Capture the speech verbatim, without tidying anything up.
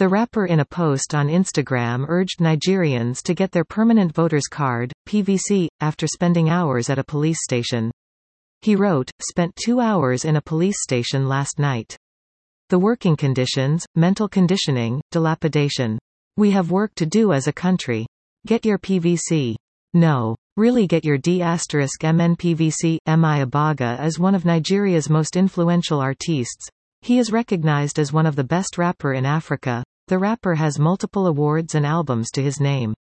The rapper in a post on Instagram urged Nigerians to get their permanent voter's card, P V C, after spending hours at a police station. He wrote, "Spent two hours in a police station last night. The working conditions, mental conditioning, dilapidation. We have work to do as a country. Get your P V C. No. Really get your D asterisk M N P V C." Emi Abaga is one of Nigeria's most influential artistes. He is recognized as one of the best rapper in Africa. The rapper has multiple awards and albums to his name.